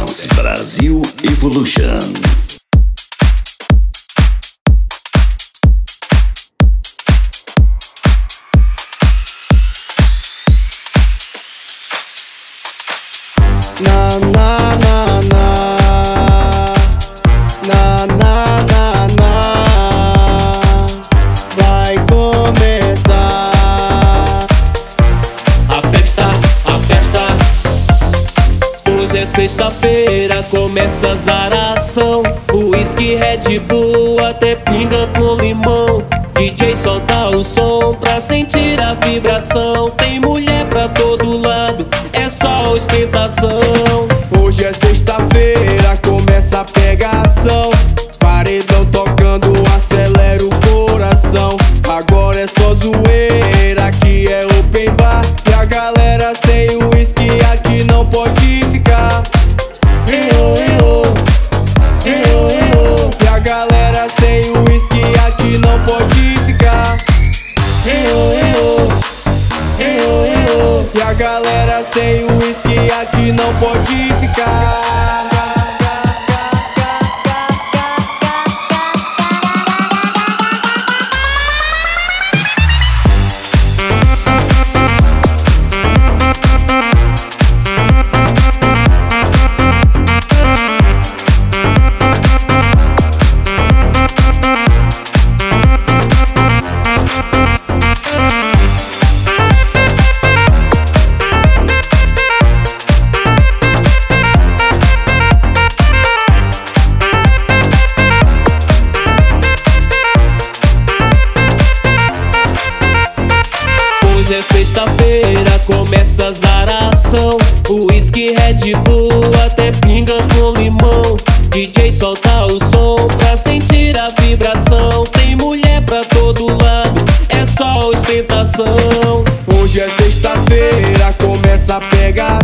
Dance Brasil Evolution. Na na na na, na na na na, vai começar a festa. Hoje é sexta-feira, começa a zaração. Whisky, Red Bull, até pinga com limão. DJ solta o som pra sentir a vibração. Tem mulher pra todo lado, é só ostentação. Hoje é sexta-feira, começa a pegação. Paredão tocando, acelera o coração. Agora é só zoeira, aqui é open bar. E a galera sem whisky aqui não pode ficar. E a galera sem whisky aqui não pode ficar. E a galera sem whisky aqui não pode ficar. Hoje é sexta-feira, começa a zaração. Whisky, Red Bull, até pinga com limão. DJ solta o som pra sentir a vibração. Tem mulher pra todo lado, é só ostentação. Hoje é sexta-feira, começa a pegar